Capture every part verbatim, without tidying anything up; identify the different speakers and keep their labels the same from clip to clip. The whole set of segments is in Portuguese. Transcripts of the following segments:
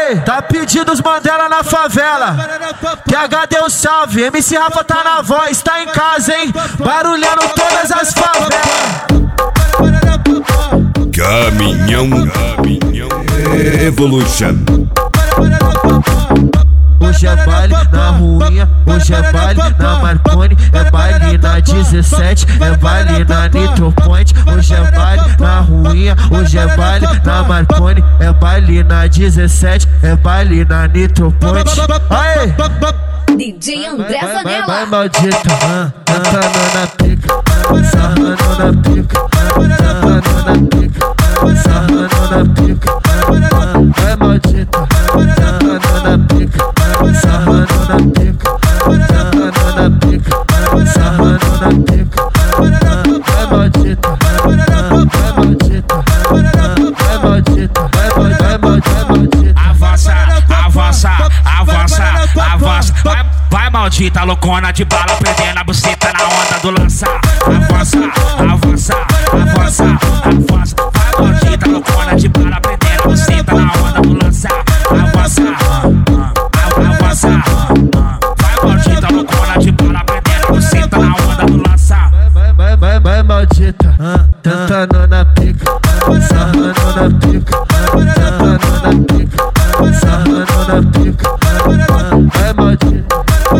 Speaker 1: Aê, tá pedindo os Mandela na favela. P H deu salve, M C Rafa tá na voz, tá em casa, hein? Barulhando todas as favelas.
Speaker 2: Caminhão, Caminhão Evolution.
Speaker 1: Hoje é baile na ruinha, hoje é baile na Marconi, é baile na dezessete, é baile na Nitro Point. Hoje é baile na ruinha, hoje é baile na Marconi, é baile na dezessete, é baile na Nitro Point. Aê!
Speaker 3: D J André
Speaker 1: Vai, vai,
Speaker 3: Zanella.
Speaker 1: vai, maldita, ah, cantando na pica, sarrando na pica, cantando na pica, sarrando na pica, vai maldita, cantando na pica, sarrando na pica, cantando na pica, sarrando na pica, vai maldita, vai maldita, vai maldita, vai maldita,
Speaker 4: avança, avança, avança, avança, vai, vai maldita, loucona de bala, prendendo a buceta na onda do lançar. Avança, avança, avança, avança, vai maldita, loucona de bala, prendendo a buceta na onda do lançar. Avança, avança, vai maldita, loucona de bala, prendendo a buceta na onda do lançar.
Speaker 1: vai, vai, vai, vai maldita, tentando na pica, sarrando na pica, tentando na pica, sarrando na pica, vai maldita.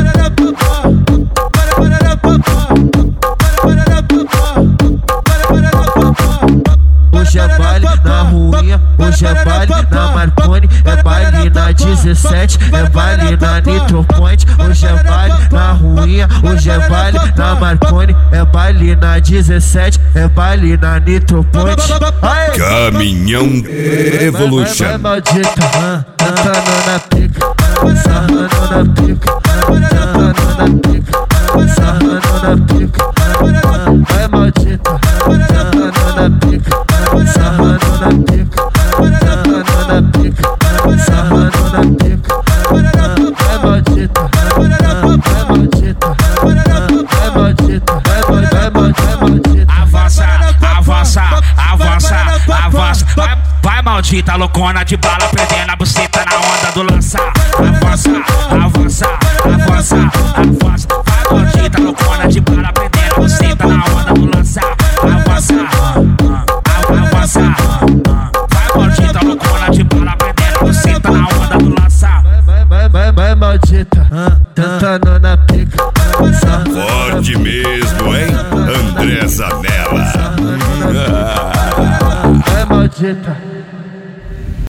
Speaker 1: Hoje é baile na ruinha, hoje é baile na Marconi, é baile na dezessete, é baile na Nitro Point. Hoje é baile na ruinha, hoje é baile na Marconi, é baile na dezessete, é baile na Nitro Point. Aê!
Speaker 2: Caminhão Evolution.
Speaker 1: Vai, vai, maldita, cantando na pica, sarrando na pica, cantando na pica, sarrando na pica, vai maldita, cantando na pica, sarrando na pica, cantando na pica, sarrando na pica, vai maldita, vai maldita, vai maldita, vai maldita.
Speaker 4: Avança, avança, avança, avança, vai, vai maldita, loucona de bala, prendendo a buceta na onda do lançar. Avança,